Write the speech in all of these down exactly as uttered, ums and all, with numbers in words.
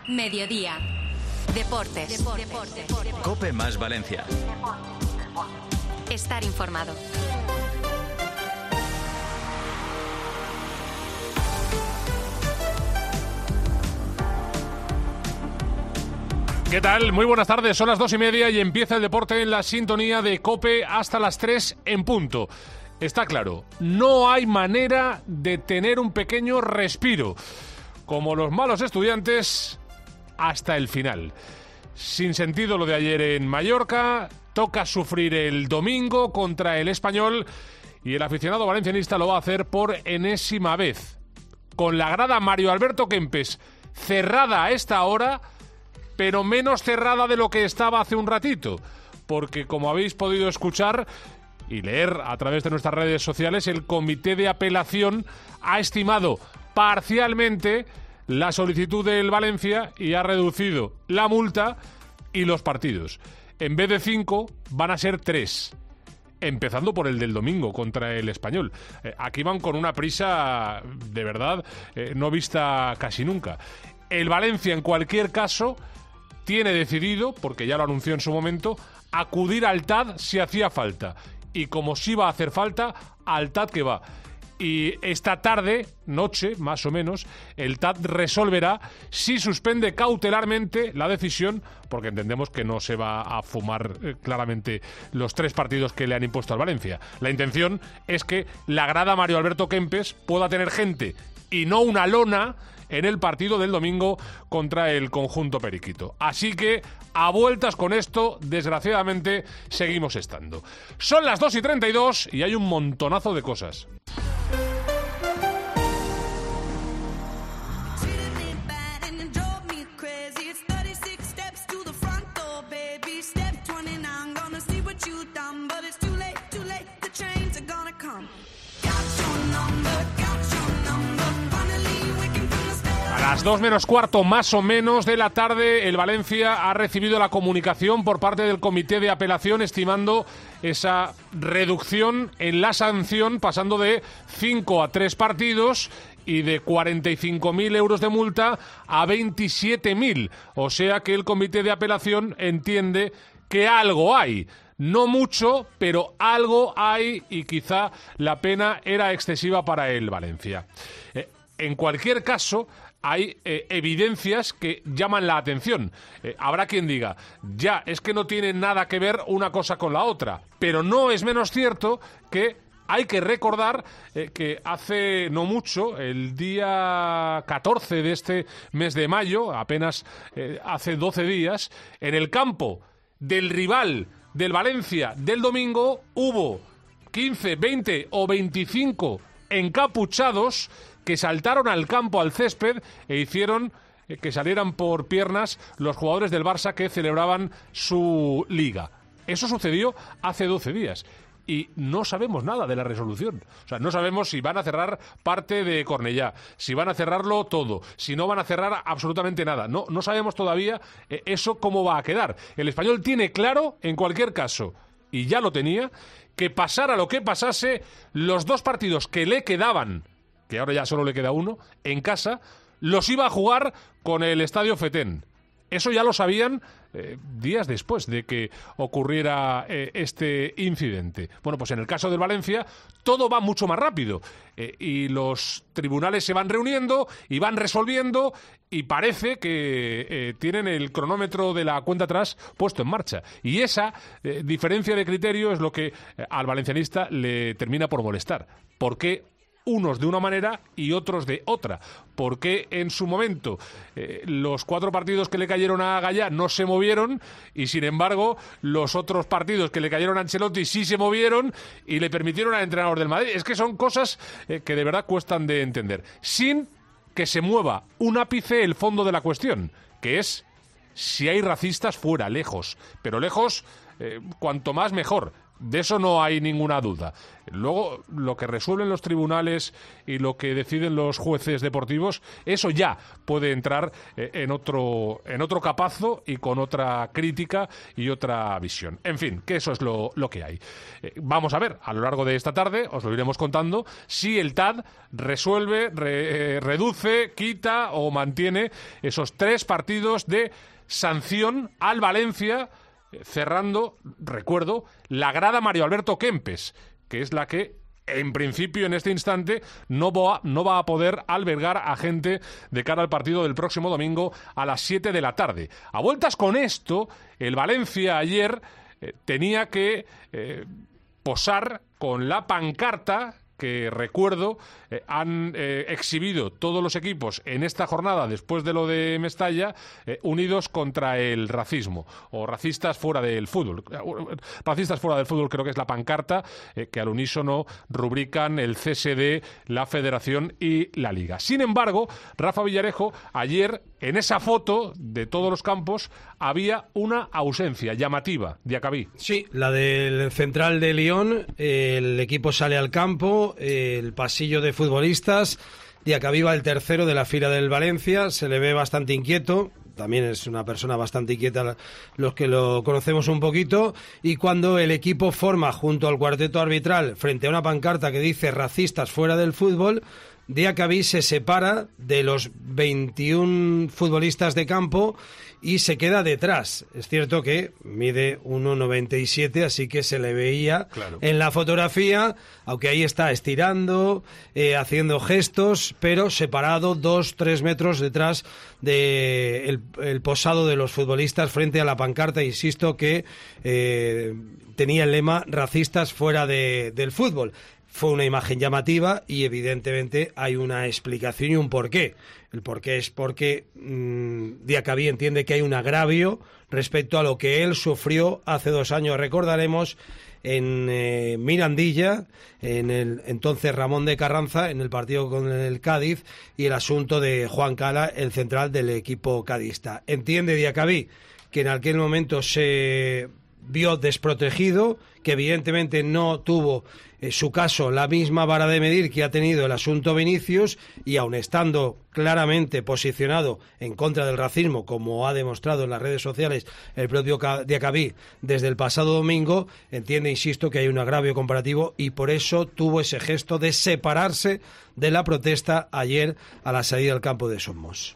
Mediodía. Deportes. Deportes. Deportes. COPE más Valencia. Estar informado. ¿Qué tal? Muy buenas tardes, son las dos y media y empieza el deporte en la sintonía de COPE hasta las tres en punto. Está claro, no hay manera de tener un pequeño respiro, como los malos estudiantes, hasta el final. Sin sentido lo de ayer en Mallorca, toca sufrir el domingo contra el Español y el aficionado valencianista lo va a hacer por enésima vez. Con la grada Mario Alberto Kempes cerrada a esta hora, pero menos cerrada de lo que estaba hace un ratito, porque como habéis podido escuchar y leer a través de nuestras redes sociales, el comité de apelación ha estimado parcialmente la solicitud del Valencia y ha reducido la multa y los partidos. En vez de cinco, van a ser tres. Empezando por el del domingo contra el Español. Eh, aquí van con una prisa, de verdad, eh, no vista casi nunca. El Valencia, en cualquier caso, tiene decidido, porque ya lo anunció en su momento, acudir al T A D si hacía falta. Y como sí va a hacer falta, al T A D que va. Y esta tarde, noche, más o menos, el T A D resolverá si suspende cautelarmente la decisión, porque entendemos que no se va a fumar eh, claramente los tres partidos que le han impuesto al Valencia. La intención es que la grada Mario Alberto Kempes pueda tener gente y no una lona en el partido del domingo contra el conjunto periquito. Así que, a vueltas con esto, desgraciadamente, seguimos estando. Son las dos y treinta y dos y hay un montonazo de cosas. A las dos menos cuarto más o menos de la tarde, el Valencia ha recibido la comunicación por parte del comité de apelación estimando esa reducción en la sanción pasando de cinco a tres partidos y de cuarenta y cinco mil euros de multa a veintisiete mil. O sea que el comité de apelación entiende que algo hay. No mucho, pero algo hay y quizá la pena era excesiva para el Valencia. Eh, en cualquier caso, hay eh, evidencias que llaman la atención. Eh, habrá quien diga, ya, es que no tiene nada que ver una cosa con la otra, pero no es menos cierto que hay que recordar eh, que hace no mucho, el día catorce de este mes de mayo, apenas eh, hace doce días, en el campo del rival del Valencia del domingo hubo quince, veinte o veinticinco encapuchados que saltaron al campo, al césped, e hicieron que salieran por piernas los jugadores del Barça que celebraban su liga. Eso sucedió hace doce días y no sabemos nada de la resolución. O sea, no sabemos si van a cerrar parte de Cornellá, si van a cerrarlo todo, si no van a cerrar absolutamente nada. No, no sabemos todavía eh, eso cómo va a quedar. El Español tiene claro, en cualquier caso, y ya lo tenía, que pasara lo que pasase, los dos partidos que le quedaban, que ahora ya solo le queda uno, en casa, los iba a jugar con el Estadio Fetén. Eso ya lo sabían eh, días después de que ocurriera eh, este incidente. Bueno, pues en el caso del Valencia todo va mucho más rápido eh, y los tribunales se van reuniendo y van resolviendo y parece que eh, tienen el cronómetro de la cuenta atrás puesto en marcha. Y esa eh, diferencia de criterio es lo que eh, al valencianista le termina por molestar. ¿Por qué unos de una manera y otros de otra? Porque en su momento eh, los cuatro partidos que le cayeron a Gallá no se movieron y sin embargo los otros partidos que le cayeron a Ancelotti sí se movieron y le permitieron al entrenador del Madrid? Es que son cosas eh, que de verdad cuestan de entender, sin que se mueva un ápice el fondo de la cuestión, que es si hay racistas fuera, lejos, pero lejos eh, cuanto más mejor. De eso no hay ninguna duda. Luego, lo que resuelven los tribunales y lo que deciden los jueces deportivos, eso ya puede entrar eh, en otro en otro capazo y con otra crítica y otra visión. En fin, que eso es lo, lo que hay. Eh, vamos a ver, a lo largo de esta tarde, os lo iremos contando, si el T A D resuelve, re, eh, reduce, quita o mantiene esos tres partidos de sanción al Valencia, eh, cerrando, recuerdo, la grada Mario Alberto Kempes, que es la que, en principio, en este instante, no va, no va a poder albergar a gente de cara al partido del próximo domingo a las siete de la tarde. A vueltas con esto, el Valencia ayer eh, tenía que eh, posar con la pancarta que, recuerdo, eh, han eh, exhibido todos los equipos en esta jornada, después de lo de Mestalla, eh, unidos contra el racismo, o racistas fuera del fútbol. Racistas fuera del fútbol creo que es la pancarta eh, que al unísono rubrican el C S D, la Federación y la Liga. Sin embargo, Rafa Villarejo, ayer, en esa foto de todos los campos, había una ausencia llamativa, Diacabí. Sí, la del central de Lyon. El equipo sale al campo, el pasillo de futbolistas, Diacabí va el tercero de la fila del Valencia, se le ve bastante inquieto. También es una persona bastante inquieta, los que lo conocemos un poquito, y cuando el equipo forma junto al cuarteto arbitral frente a una pancarta que dice racistas fuera del fútbol, Diacabí se separa de los veintiún futbolistas de campo y se queda detrás. Es cierto que mide uno noventa y siete, así que se le veía claro en la fotografía, aunque ahí está estirando, eh, haciendo gestos, pero separado dos, tres metros detrás de el, el posado de los futbolistas frente a la pancarta, insisto, que eh, tenía el lema racistas fuera de, del fútbol. Fue una imagen llamativa y evidentemente hay una explicación y un porqué. El porqué es porque mmm, Diacabí entiende que hay un agravio respecto a lo que él sufrió hace dos años. Recordaremos en eh, Mirandilla, en el entonces Ramón de Carranza, en el partido con el Cádiz, y el asunto de Juan Cala, el central del equipo cadista. Entiende Diacabí que en aquel momento se vio desprotegido, que evidentemente no tuvo en su caso la misma vara de medir que ha tenido el asunto Vinicius, y aun estando claramente posicionado en contra del racismo, como ha demostrado en las redes sociales el propio Diacabí desde el pasado domingo, entiende, insisto, que hay un agravio comparativo y por eso tuvo ese gesto de separarse de la protesta ayer a la salida del campo de Somos.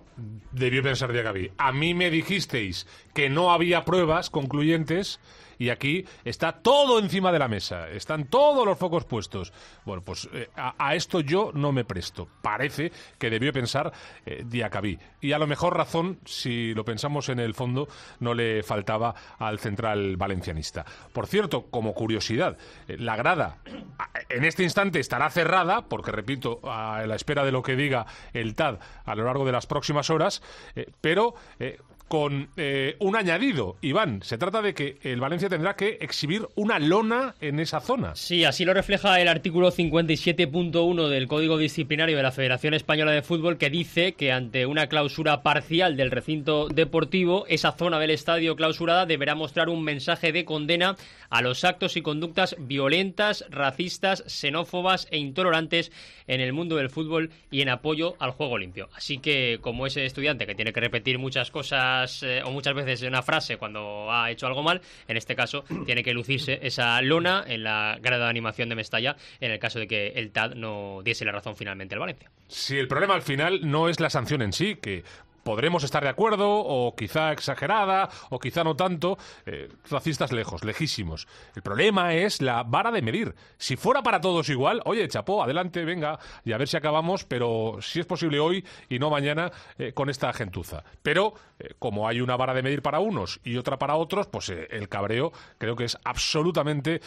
Debió pensar Diacabí. A mí me dijisteis que no había pruebas concluyentes y aquí está todo encima de la mesa, están todos los focos puestos. Bueno, pues eh, a, a esto yo no me presto. Parece que debió pensar eh, Diacabí. Y a lo mejor razón, si lo pensamos en el fondo, no le faltaba al central valencianista. Por cierto, como curiosidad, eh, la grada en este instante estará cerrada, porque repito, a la espera de lo que diga el T A D a lo largo de las próximas horas, eh, pero eh, con eh, un añadido, Iván. Se trata de que el Valencia tendrá que exhibir una lona en esa zona. Sí, así lo refleja el artículo cincuenta y siete punto uno del Código Disciplinario de la Federación Española de Fútbol, que dice que ante una clausura parcial del recinto deportivo, esa zona del estadio clausurada deberá mostrar un mensaje de condena a los actos y conductas violentas, racistas, xenófobas e intolerantes en el mundo del fútbol y en apoyo al juego limpio. Así que, como ese estudiante que tiene que repetir muchas cosas eh, o muchas veces una frase cuando ha hecho algo mal, en este caso tiene que lucirse esa lona en la grada de animación de Mestalla en el caso de que el T A D no diese la razón finalmente al Valencia. Si el problema al final no es la sanción en sí, que podremos estar de acuerdo, o quizá exagerada, o quizá no tanto, eh, racistas lejos, lejísimos. El problema es la vara de medir. Si fuera para todos igual, oye, chapó, adelante, venga, y a ver si acabamos, pero si es posible hoy y no mañana eh, con esta gentuza. Pero, eh, como hay una vara de medir para unos y otra para otros, pues eh, el cabreo creo que es absolutamente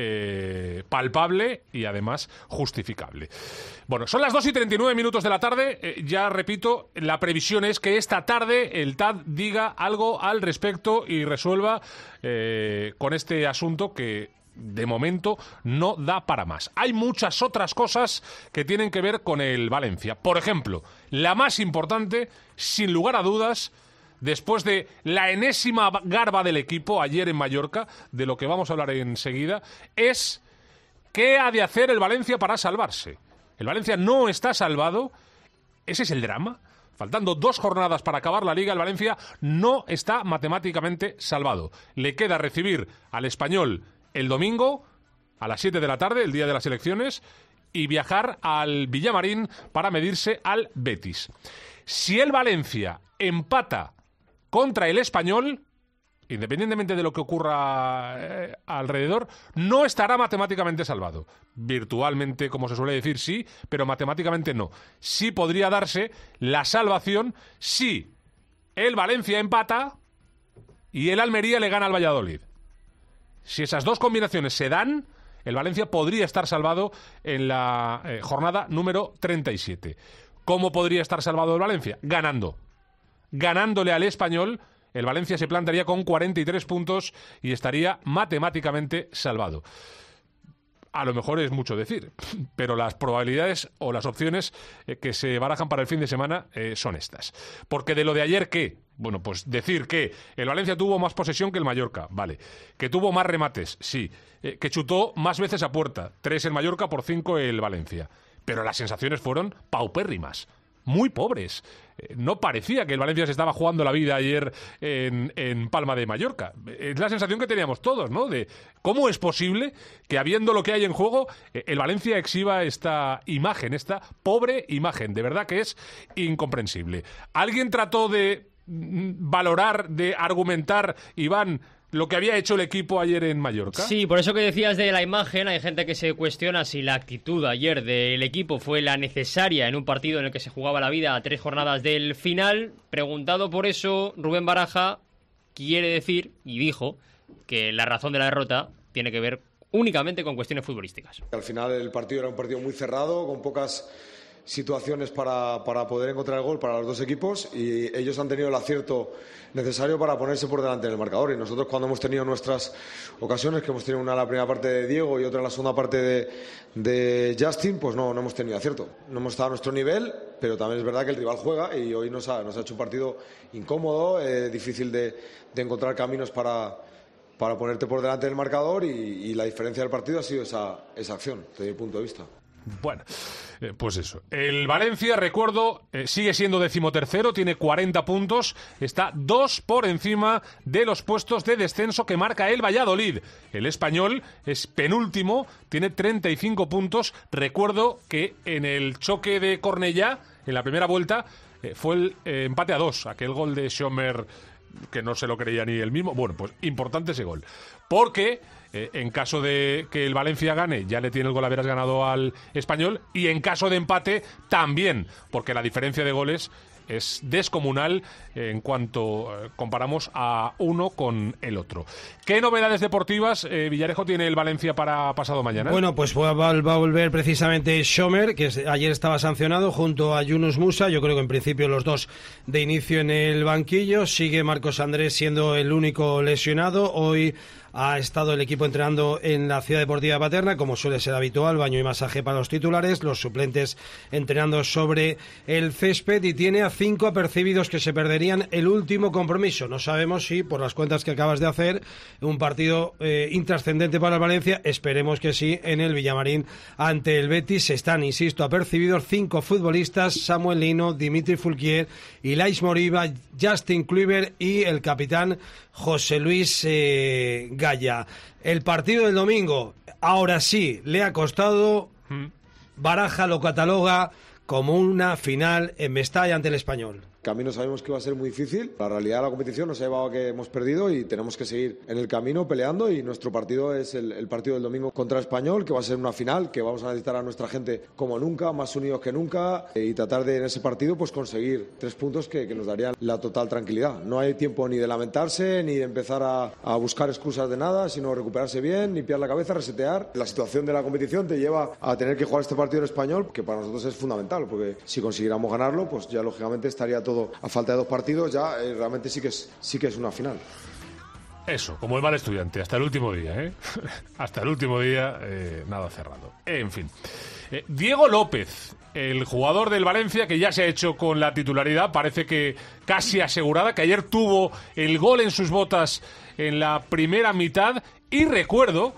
eh, palpable y además justificable. Bueno, son las dos y treinta y nueve minutos de la tarde, eh, ya repito, la previsión es que esta tarde el T A D diga algo al respecto y resuelva eh, con este asunto que de momento no da para más. Hay muchas otras cosas que tienen que ver con el Valencia. Por ejemplo, la más importante, sin lugar a dudas, después de la enésima garba del equipo ayer en Mallorca, de lo que vamos a hablar enseguida, es qué ha de hacer el Valencia para salvarse. El Valencia no está salvado, ese es el drama. Faltando dos jornadas para acabar la Liga, el Valencia no está matemáticamente salvado. Le queda recibir al Español el domingo a las siete de la tarde, el día de las elecciones, y viajar al Villamarín para medirse al Betis. Si el Valencia empata contra el Español, independientemente de lo que ocurra eh, alrededor, no estará matemáticamente salvado. Virtualmente, como se suele decir, sí, pero matemáticamente no. Sí podría darse la salvación si el Valencia empata y el Almería le gana al Valladolid. Si esas dos combinaciones se dan, el Valencia podría estar salvado en la eh, jornada número treinta y siete. ¿Cómo podría estar salvado el Valencia? Ganando. Ganándole al Español, el Valencia se plantaría con cuarenta y tres puntos y estaría matemáticamente salvado. A lo mejor es mucho decir, pero las probabilidades o las opciones eh, que se barajan para el fin de semana eh, son estas. Porque de lo de ayer, ¿qué? Bueno, pues decir que el Valencia tuvo más posesión que el Mallorca, vale. Que tuvo más remates, sí. Eh, que chutó más veces a puerta, tres el Mallorca por cinco el Valencia. Pero las sensaciones fueron paupérrimas. Muy pobres. Eh, no parecía que el Valencia se estaba jugando la vida ayer en, en Palma de Mallorca. Es la sensación que teníamos todos, ¿no? De cómo es posible que, habiendo lo que hay en juego, eh, el Valencia exhiba esta imagen, esta pobre imagen. De verdad que es incomprensible. ¿Alguien trató de mm, valorar, de argumentar, Iván, lo que había hecho el equipo ayer en Mallorca? Sí, por eso que decías de la imagen, hay gente que se cuestiona si la actitud ayer del equipo fue la necesaria en un partido en el que se jugaba la vida a tres jornadas del final. Preguntado por eso, Rubén Baraja quiere decir, y dijo, que la razón de la derrota tiene que ver únicamente con cuestiones futbolísticas. Al final el partido era un partido muy cerrado, con pocas situaciones para, para poder encontrar el gol para los dos equipos, y ellos han tenido el acierto necesario para ponerse por delante en el marcador. Y nosotros, cuando hemos tenido nuestras ocasiones, que hemos tenido una en la primera parte de Diego y otra en la segunda parte de, de Justin, pues no, no hemos tenido acierto. No hemos estado a nuestro nivel, pero también es verdad que el rival juega y hoy nos ha, nos ha hecho un partido incómodo, eh, difícil de, de encontrar caminos para, para ponerte por delante del marcador, y, y la diferencia del partido ha sido esa, esa acción, desde mi punto de vista. Bueno, eh, pues eso. El Valencia, recuerdo, eh, sigue siendo decimotercero, tiene cuarenta puntos, está dos por encima de los puestos de descenso que marca el Valladolid. El Español es penúltimo, tiene treinta y cinco puntos. Recuerdo que en el choque de Cornellá, en la primera vuelta, eh, fue el eh, empate a dos, aquel gol de Schomer que no se lo creía ni él mismo. Bueno, pues importante ese gol, porque Eh, en caso de que el Valencia gane, ya le tiene el gol haberas ganado al Español, y en caso de empate también, porque la diferencia de goles es descomunal en cuanto eh, comparamos a uno con el otro. ¿Qué novedades deportivas, eh, Villarejo, tiene el Valencia para pasado mañana? Bueno, pues va, va a volver precisamente Schomer, que ayer estaba sancionado, junto a Yunus Musa. Yo creo que en principio los dos de inicio en el banquillo. Sigue Marcos Andrés siendo el único lesionado. Hoy ha estado el equipo entrenando en la Ciudad Deportiva de Paterna, como suele ser habitual, baño y masaje para los titulares, los suplentes entrenando sobre el césped, y tiene a cinco apercibidos que se perderían el último compromiso. No sabemos si, por las cuentas que acabas de hacer, un partido eh, intrascendente para el Valencia, esperemos que sí, en el Villamarín ante el Betis. Están, insisto, apercibidos cinco futbolistas: Samuel Lino, Dimitri Fulquier, Ilais Moriba, Justin Kluivert y el capitán José Luis eh, Gaya. El partido del domingo, ahora sí, le ha costado. Baraja lo cataloga como una final en Mestalla ante el Español. Camino sabemos que va a ser muy difícil. La realidad de la competición nos ha llevado a que hemos perdido y tenemos que seguir en el camino peleando, y nuestro partido es el, el partido del domingo contra Español, que va a ser una final, que vamos a necesitar a nuestra gente como nunca, más unidos que nunca, y tratar de en ese partido pues conseguir tres puntos que, que nos darían la total tranquilidad. No hay tiempo ni de lamentarse, ni de empezar a, a buscar excusas de nada, sino recuperarse bien, limpiar la cabeza, resetear. La situación de la competición te lleva a tener que jugar este partido en Español, que para nosotros es fundamental, porque si consiguiéramos ganarlo, pues ya lógicamente estaría todo a falta de dos partidos, ya eh, realmente sí que es sí que es una final. Eso, como el mal estudiante, hasta el último día, ¿eh? Hasta el último día, eh, nada cerrado. En fin. Eh, Diego López, el jugador del Valencia, que ya se ha hecho con la titularidad, parece que casi asegurada, que ayer tuvo el gol en sus botas en la primera mitad, y recuerdo,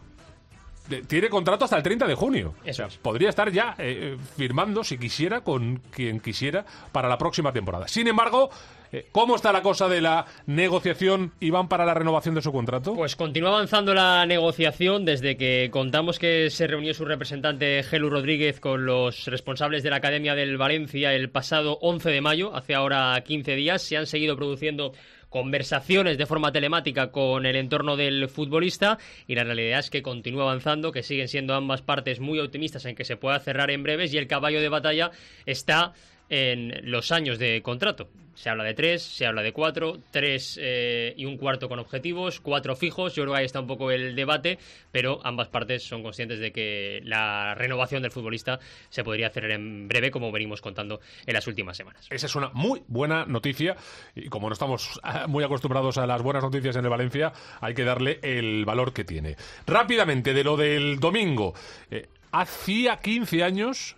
tiene contrato hasta el treinta de junio. Eso O sea, es. podría estar ya eh, firmando, si quisiera, con quien quisiera, para la próxima temporada. Sin embargo, eh, ¿cómo está la cosa de la negociación, Iván, para la renovación de su contrato? Pues continúa avanzando la negociación desde que contamos que se reunió su representante Gelu Rodríguez con los responsables de la Academia del Valencia el pasado once de mayo, hace ahora quince días. Se han seguido produciendo conversaciones de forma telemática con el entorno del futbolista y la realidad es que continúa avanzando, que siguen siendo ambas partes muy optimistas en que se pueda cerrar en breves y el caballo de batalla está en los años de contrato. Se habla de tres, se habla de cuatro, tres eh, y un cuarto con objetivos, cuatro fijos. Yo creo que ahí está un poco el debate, pero ambas partes son conscientes de que la renovación del futbolista se podría hacer en breve, como venimos contando en las últimas semanas. Esa es una muy buena noticia y como no estamos muy acostumbrados a las buenas noticias en el Valencia, hay que darle el valor que tiene. Rápidamente, de lo del domingo. Eh, hacía quince años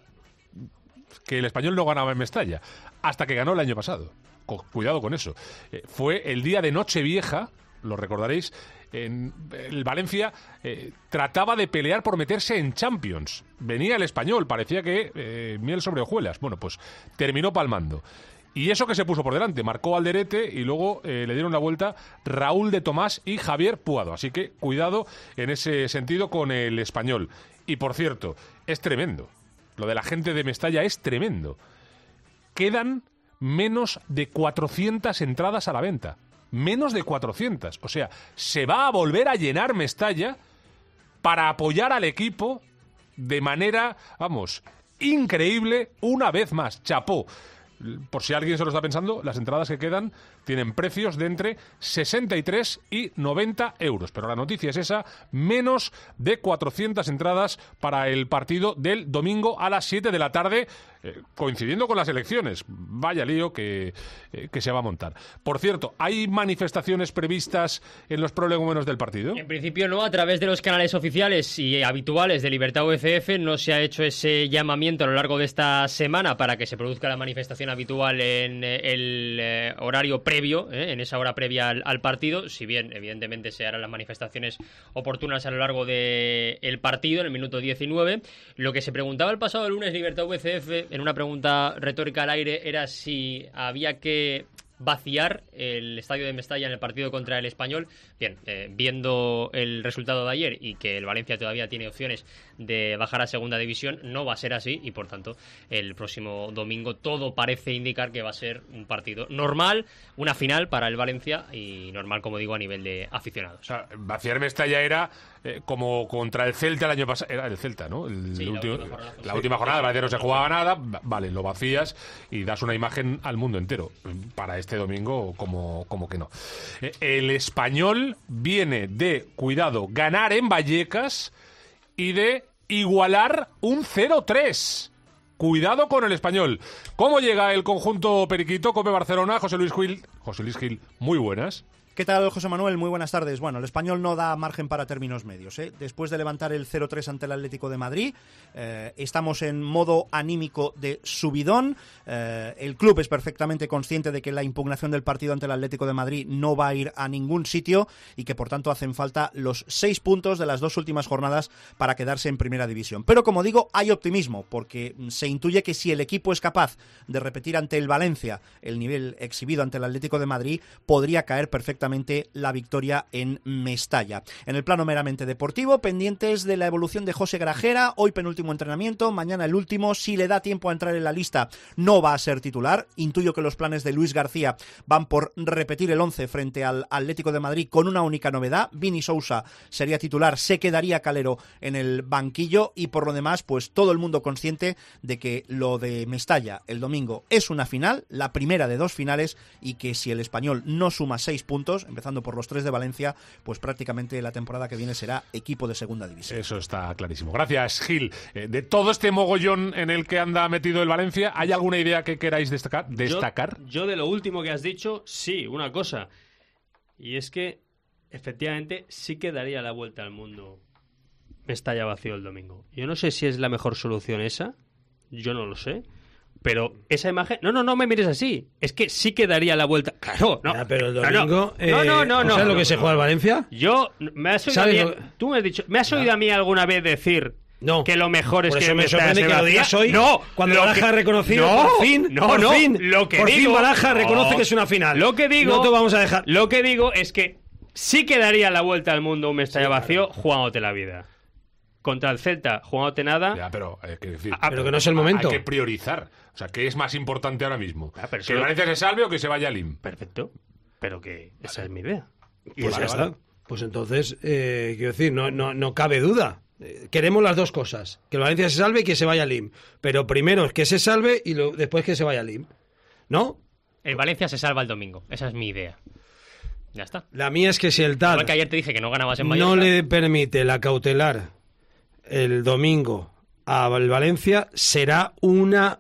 que el Español no ganaba en Mestalla, hasta que ganó el año pasado. Co- cuidado con eso. Eh, fue el día de Nochevieja, lo recordaréis, en el Valencia eh, trataba de pelear por meterse en Champions. Venía el Español, parecía que eh, miel sobre hojuelas. Bueno, pues terminó palmando. Y eso que se puso por delante, marcó Alderete y luego eh, le dieron la vuelta Raúl de Tomás y Javier Puado. Así que cuidado en ese sentido con el Español. Y por cierto, es tremendo. Lo de la gente de Mestalla es tremendo. Quedan menos de cuatrocientas entradas a la venta. Menos de cuatrocientas. O sea, se va a volver a llenar Mestalla para apoyar al equipo de manera, vamos, increíble una vez más. Chapó. Por si alguien se lo está pensando, las entradas que quedan tienen precios de entre sesenta y tres y noventa euros. Pero la noticia es esa, menos de cuatrocientas entradas para el partido del domingo a las siete de la tarde, eh, coincidiendo con las elecciones. Vaya lío que, eh, que se va a montar. Por cierto, ¿hay manifestaciones previstas en los prolegómenos del partido? En principio no, a través de los canales oficiales y habituales de Libertad U F F no se ha hecho ese llamamiento a lo largo de esta semana para que se produzca la manifestación habitual en eh, el eh, horario previo, eh, en esa hora previa al, al partido, si bien evidentemente se harán las manifestaciones oportunas a lo largo del partido, en el minuto diecinueve. Lo que se preguntaba el pasado lunes Libertad U F F, en una pregunta retórica al aire, era si había que vaciar el estadio de Mestalla en el partido contra el Español. Bien, eh, viendo el resultado de ayer y que el Valencia todavía tiene opciones de bajar a segunda división, no va a ser así y por tanto el próximo domingo todo parece indicar que va a ser un partido normal, una final para el Valencia y normal, como digo, a nivel de aficionados. O sea, vaciar Mestalla era eh, como contra el Celta el año pasado. Era el Celta, ¿no? El, Sí, la último, última jornada. la Sí. última jornada, el Valencia no se jugaba nada. Vale, lo vacías y das una imagen al mundo entero. Para este domingo, como, como que no. Eh, el Español viene de, cuidado, ganar en Vallecas y de igualar un cero tres. Cuidado con el Español. ¿Cómo llega el conjunto periquito? Cope Barcelona, José Luis Gil. José Luis Gil, muy buenas. ¿Qué tal, José Manuel? Muy buenas tardes. Bueno, el Español no da margen para términos medios, ¿eh? Después de levantar el cero tres ante el Atlético de Madrid, eh, estamos en modo anímico de subidón. Eh, el club es perfectamente consciente de que la impugnación del partido ante el Atlético de Madrid no va a ir a ningún sitio y que, por tanto, hacen falta los seis puntos de las dos últimas jornadas para quedarse en primera división. Pero, como digo, hay optimismo, porque se intuye que si el equipo es capaz de repetir ante el Valencia el nivel exhibido ante el Atlético de Madrid, podría caer perfectamente la victoria en Mestalla. En el plano meramente deportivo, pendientes de la evolución de José Grajera, hoy penúltimo entrenamiento, mañana el último. Si le da tiempo a entrar en la lista, no va a ser titular. Intuyo que los planes de Luis García van por repetir el once frente al Atlético de Madrid con una única novedad. Vini Sousa sería titular, se quedaría Calero en el banquillo y por lo demás, pues todo el mundo consciente de que lo de Mestalla el domingo es una final, la primera de dos finales, y que si el Español no suma seis puntos, empezando por los tres de Valencia, pues prácticamente la temporada que viene será equipo de segunda división. Eso está clarísimo. Gracias, Gil. Eh, de todo este mogollón en el que anda metido el Valencia, ¿hay alguna idea que queráis destacar? destacar? Yo, yo de lo último que has dicho, sí, una cosa. Y es que efectivamente sí que daría la vuelta al mundo Mestalla vacío el domingo. Yo no sé si es la mejor solución esa, yo no lo sé, pero esa imagen... No, no, no me mires así, es que sí que daría la vuelta. Claro, no. Ya, pero el domingo... No, no, no, no, no, ¿sabes no, lo que no, se juega al Valencia? Yo... ¿Me has oído a mí, lo... Tú me has dicho... ¿Me has oído a mí alguna vez decir... No. Que lo mejor es por que eso me sorprende que lo digas hoy. No, cuando Baraja ha reconocido no, por fin, no, por no, fin, lo que por digo, fin Baraja reconoce no, que es una final. Lo que digo, no te vamos a dejar. Lo que digo es que sí que daría la vuelta al mundo un Mestalla sí, vacío, claro, jugándote la vida. Contra el Celta, jugándote nada. Ya, pero hay que decir, ah, pero que no es el momento. Hay que priorizar. O sea, ¿qué es más importante ahora mismo? Ah, pero ¿Que el Valencia se salve o que se vaya al I M? Perfecto, pero que esa es mi idea. Y pues ya está. Pues entonces, eh, quiero decir, no, no, no cabe duda. Queremos las dos cosas, que el Valencia se salve y que se vaya al I M, pero primero que se salve y lo, después que se vaya al I M, ¿no? El Valencia se salva el domingo, esa es mi idea. Ya está. La mía es que si el T A D igual que ayer te dije que no ganabas en Mallorca, no le permite la cautelar el domingo al Valencia, será una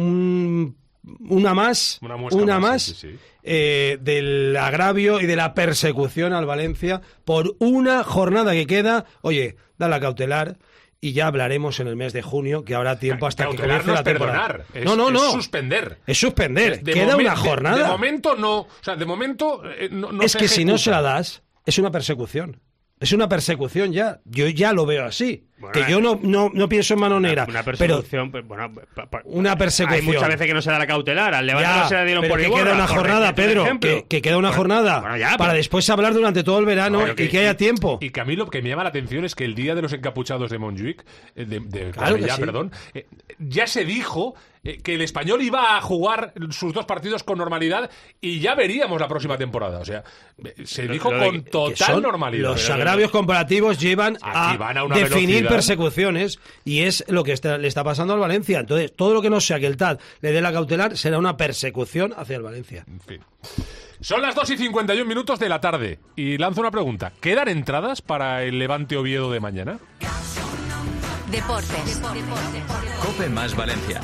un, una más una, una más, más sí, sí, sí. Eh, del agravio y de la persecución al Valencia por una jornada que queda. Oye, da la cautelar y ya hablaremos en el mes de junio, que habrá tiempo hasta que comience la temporada. Perdonar, es, no, no, no. Es suspender. Es suspender. De queda momen- una jornada. De, de momento no. O sea, de momento eh, no, no es se que ejecuta. si no se la das, es una persecución. Es una persecución ya. Yo ya lo veo así. Bueno, que yo no, no, no pienso en manonera. Una, una persecución, pero, bueno, pa, pa, una persecución. Hay muchas veces que no se da la cautelar. Al Levante ya, no se la dieron pero por que Iborra, queda una jornada, Pedro. Que, que queda una bueno, jornada bueno, ya, para pero... después hablar durante todo el verano bueno, que, y que haya tiempo. Y que a mí lo que me llama la atención es que el día de los encapuchados de Montjuic, de, de claro ya, sí. perdón, eh, ya se dijo eh, que el Español iba a jugar sus dos partidos con normalidad y ya veríamos la próxima temporada. O sea, se dijo lo, lo con de, total normalidad. Los agravios comparativos llevan a, van a una definir velocidad. persecuciones y es lo que está, le está pasando al Valencia. Entonces, todo lo que no sea que el T A D le dé la cautelar será una persecución hacia el Valencia. En fin. Son las dos y cincuenta y un minutos de la tarde y lanzo una pregunta. ¿Quedan entradas para el Levante Oviedo de mañana? Deportes. COPE más Valencia.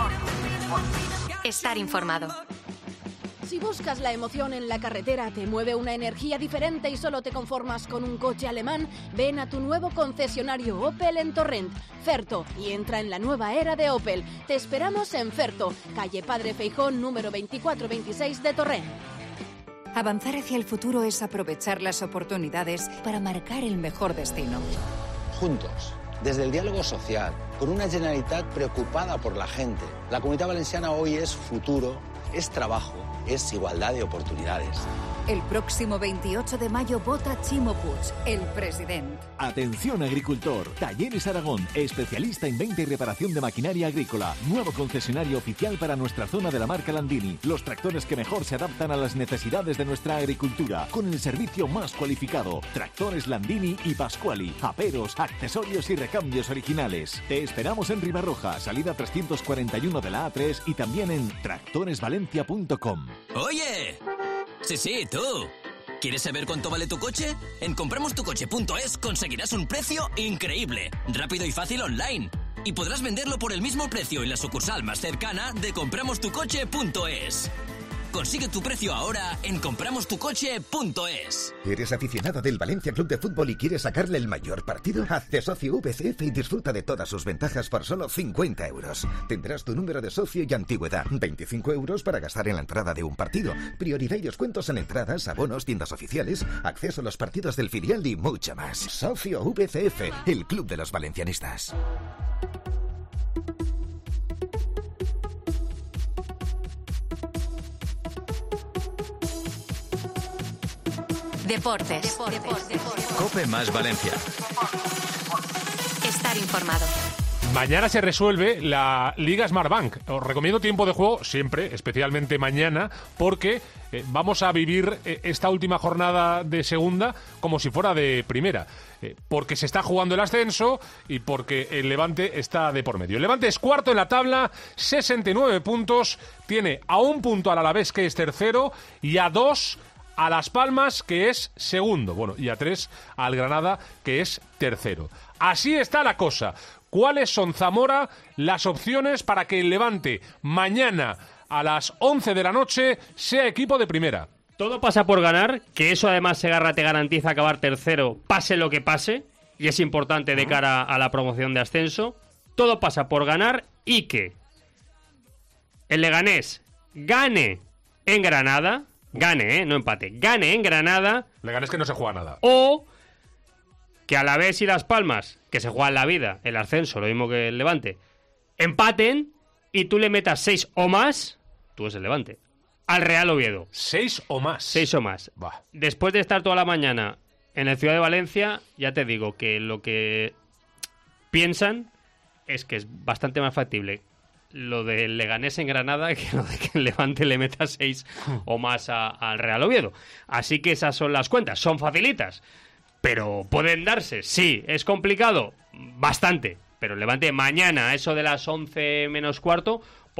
Estar informado. Si buscas la emoción en la carretera, te mueve una energía diferente y solo te conformas con un coche alemán, ven a tu nuevo concesionario Opel en Torrent, Ferto, y entra en la nueva era de Opel. Te esperamos en Ferto, calle Padre Feijón, número veinticuatro veintiséis de Torrent. Avanzar hacia el futuro es aprovechar las oportunidades para marcar el mejor destino. Juntos, desde el diálogo social, con una Generalitat preocupada por la gente. La Comunitat Valenciana hoy es futuro, es trabajo, es igualdad de oportunidades. El próximo veintiocho de mayo vota Chimo Puig, el presidente. Atención agricultor, Talleres Aragón, especialista en venta y reparación de maquinaria agrícola. Nuevo concesionario oficial para nuestra zona de la marca Landini. Los tractores que mejor se adaptan a las necesidades de nuestra agricultura, con el servicio más cualificado. Tractores Landini y Pasquali, aperos, accesorios y recambios originales. Te esperamos en Ribarroja, salida trescientos cuarenta y uno de la A tres y también en tractores valencia punto com. ¡Oye! Sí, sí, tú. ¿Quieres saber cuánto vale tu coche? En compramos tu coche punto es conseguirás un precio increíble, rápido y fácil online. Y podrás venderlo por el mismo precio en la sucursal más cercana de compramos tu coche punto es. Consigue tu precio ahora en compramos tu coche punto es. ¿Eres aficionado del Valencia Club de Fútbol y quieres sacarle el mayor partido? Hazte socio V C F y disfruta de todas sus ventajas por solo cincuenta euros. Tendrás tu número de socio y antigüedad. veinticinco euros para gastar en la entrada de un partido. Prioridad y descuentos en entradas, abonos, tiendas oficiales, acceso a los partidos del filial y mucho más. Socio V C F, el club de los valencianistas. Deportes. Deportes. Deportes. COPE más Valencia. Estar informado. Mañana se resuelve la Liga Smartbank. Os recomiendo tiempo de juego siempre, especialmente mañana, porque eh, vamos a vivir eh, esta última jornada de segunda como si fuera de primera. Eh, porque se está jugando el ascenso y porque el Levante está de por medio. El Levante es cuarto en la tabla, sesenta y nueve puntos, tiene a un punto al Alavés, que es tercero, y a dos a Las Palmas, que es segundo. Bueno, y a tres al Granada, que es tercero. Así está la cosa. ¿Cuáles son, Zamora, las opciones para que el Levante mañana a las once de la noche sea equipo de primera? Todo pasa por ganar, que eso además Segarra te garantiza acabar tercero, pase lo que pase, y es importante de cara a la promoción de ascenso. Todo pasa por ganar y que el Leganés gane en Granada, gane, ¿eh? No empate, gane en Granada. Leganés que no se juega nada. O que Alavés y Las Palmas, que se juegan la vida, el ascenso, lo mismo que el Levante, empaten y tú le metas seis o más, tú es el Levante, al Real Oviedo. ¿Seis o más? Seis o más. Bah. Después de estar toda la mañana en el Ciudad de Valencia, ya te digo que lo que piensan es que es bastante más factible lo del Leganés en Granada que lo de que el Levante le meta seis o más a, al Real Oviedo. Así que esas son las cuentas, son facilitas, pero pueden darse. Sí, es complicado, bastante, pero el Levante mañana, a eso de las once menos cuarto,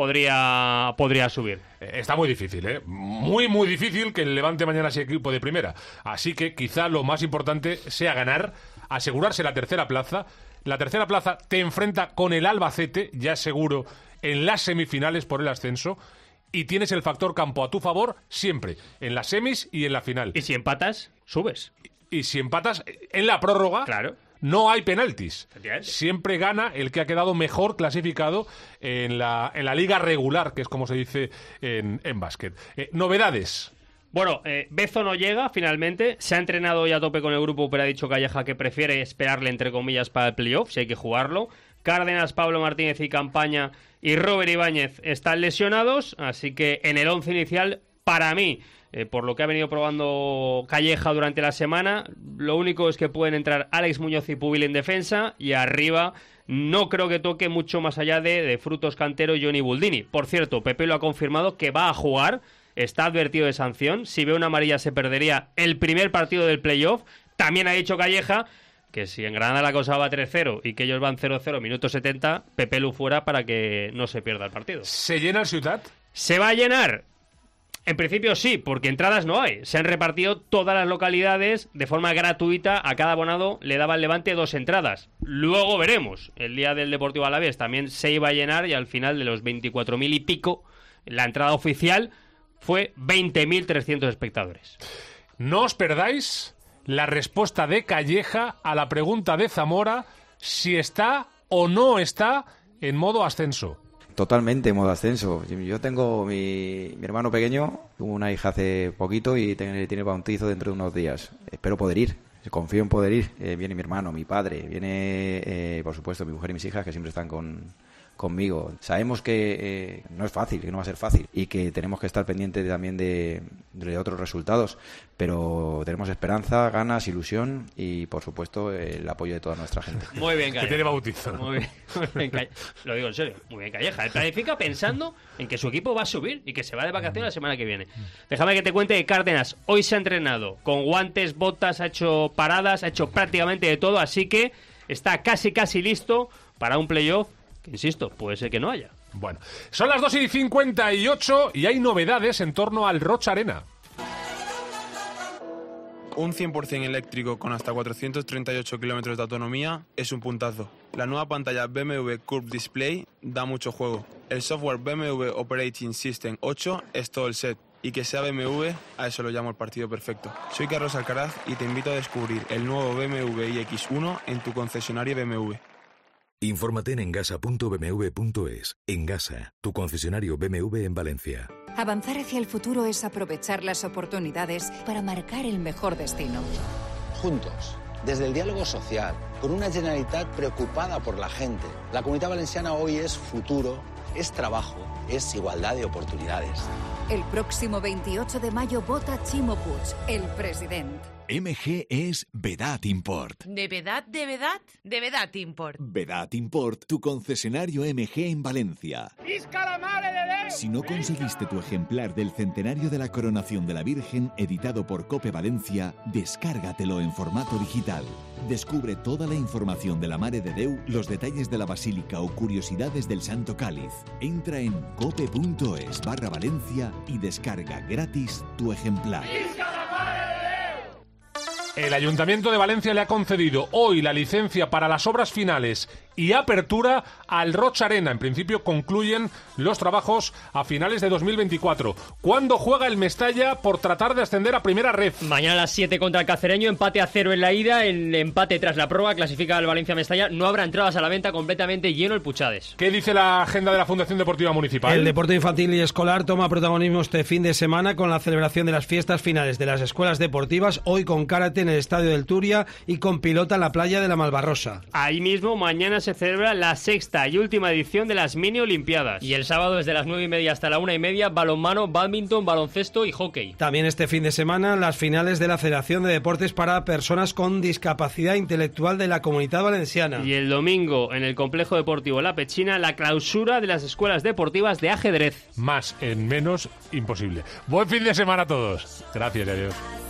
podría, podría subir. Está muy difícil, ¿eh? Muy, muy difícil que el Levante mañana sea equipo de primera. Así que quizá lo más importante sea ganar, asegurarse la tercera plaza. La tercera plaza te enfrenta con el Albacete, ya seguro, en las semifinales por el ascenso, y tienes el factor campo a tu favor siempre, en las semis y en la final. Y si empatas, subes. Y, y si empatas en la prórroga, claro, no hay penaltis. Siempre gana el que ha quedado mejor clasificado en la, en la liga regular, que es como se dice en, en básquet. Eh, novedades. Bueno, eh, Bezo no llega finalmente, se ha entrenado ya a tope con el grupo, pero ha dicho Calleja que prefiere esperarle entre comillas para el playoff, si hay que jugarlo. Cárdenas, Pablo Martínez y Campaña y Robert Ibáñez están lesionados, así que en el once inicial, para mí, eh, por lo que ha venido probando Calleja durante la semana, lo único es que pueden entrar Alex Muñoz y Pubil en defensa, y arriba no creo que toque mucho más allá de, de Frutos Cantero y Johnny Buldini. Por cierto, Pepe lo ha confirmado que va a jugar. Está advertido de sanción. Si ve una amarilla se perdería el primer partido del playoff. También ha dicho Calleja que si en Granada la cosa va tres cero y que ellos van cero cero, minuto setenta, Pepe Lu fuera para que no se pierda el partido. ¿Se llena el Ciutat? ¿Se va a llenar? En principio sí, porque entradas no hay. Se han repartido todas las localidades de forma gratuita. A cada abonado le daba el Levante dos entradas. Luego veremos. El día del Deportivo Alavés también se iba a llenar, y al final de los veinticuatro mil y pico, la entrada oficial fue veinte mil trescientos espectadores. No os perdáis la respuesta de Calleja a la pregunta de Zamora, si está o no está en modo ascenso. Totalmente en modo ascenso. Yo tengo mi, mi hermano pequeño, tuvo una hija hace poquito y tiene, tiene bautizo dentro de unos días. Espero poder ir, confío en poder ir. Eh, viene mi hermano, mi padre, viene, eh, por supuesto, mi mujer y mis hijas, que siempre están con... conmigo. Sabemos que eh, no es fácil, que no va a ser fácil, y que tenemos que estar pendientes también de, de otros resultados, pero tenemos esperanza, ganas, ilusión y, por supuesto, el apoyo de toda nuestra gente. Muy bien, Calleja. Que tiene bautizo. Muy bien, muy bien, Calleja. Lo digo en serio, muy bien, Calleja. Él planifica pensando en que su equipo va a subir y que se va de vacaciones la semana que viene. Déjame que te cuente que Cárdenas hoy se ha entrenado con guantes, botas, ha hecho paradas, ha hecho prácticamente de todo, así que está casi casi listo para un playoff que, insisto, puede ser que no haya. Bueno, son las dos y cincuenta y ocho y hay novedades en torno al Rocha Arena. Un cien por ciento eléctrico con hasta cuatrocientos treinta y ocho kilómetros de autonomía es un puntazo. La nueva pantalla B M W Curve Display da mucho juego. El software B M W Operating System ocho es todo el set. Y que sea B M W, a eso lo llamo el partido perfecto. Soy Carlos Alcaraz y te invito a descubrir el nuevo B M W i X uno en tu concesionario B M W. Infórmate en engasa punto b m w punto es. Engasa, tu concesionario B M W en Valencia. Avanzar hacia el futuro es aprovechar las oportunidades para marcar el mejor destino. Juntos, desde el diálogo social, con una Generalitat preocupada por la gente. La Comunitat Valenciana hoy es futuro, es trabajo, es igualdad de oportunidades. El próximo veintiocho de mayo vota Chimo Puig, el presidente. M G es Vedat Import. ¿De Vedat, de Vedat? De Vedat Import. Vedat Import, tu concesionario M G en Valencia. ¡Visca la madre de Déu! Si no conseguiste tu ejemplar del centenario de la coronación de la Virgen, editado por Cope Valencia, descárgatelo en formato digital. Descubre toda la información de la Mare de Déu, los detalles de la Basílica o curiosidades del Santo Cáliz. Entra en cope punto es barra Valencia y descarga gratis tu ejemplar. ¡Visca la madre de Déu! El Ayuntamiento de Valencia le ha concedido hoy la licencia para las obras finales y apertura al Roig Arena. En principio concluyen los trabajos a finales de dos mil veinticuatro. ¿Cuándo juega el Mestalla por tratar de ascender a Primera Ref? Mañana a las siete contra el Cacereño, empate a cero en la ida, el empate tras la prórroga clasifica al Valencia Mestalla. No habrá entradas a la venta, completamente lleno el Puchades. ¿Qué dice la agenda de la Fundación Deportiva Municipal? El deporte infantil y escolar toma protagonismo este fin de semana con la celebración de las fiestas finales de las escuelas deportivas, hoy con karate en el Estadio del Turia y con pilota en la playa de la Malvarrosa. Ahí mismo mañana se celebra la sexta y última edición de las mini olimpiadas. Y el sábado desde las nueve y media hasta la una y media, balonmano, bádminton, baloncesto y hockey. También este fin de semana las finales de la Federación de Deportes para Personas con Discapacidad Intelectual de la Comunidad Valenciana. Y el domingo en el Complejo Deportivo La Pechina, la clausura de las escuelas deportivas de ajedrez. Más en menos, imposible. Buen fin de semana a todos. Gracias y adiós.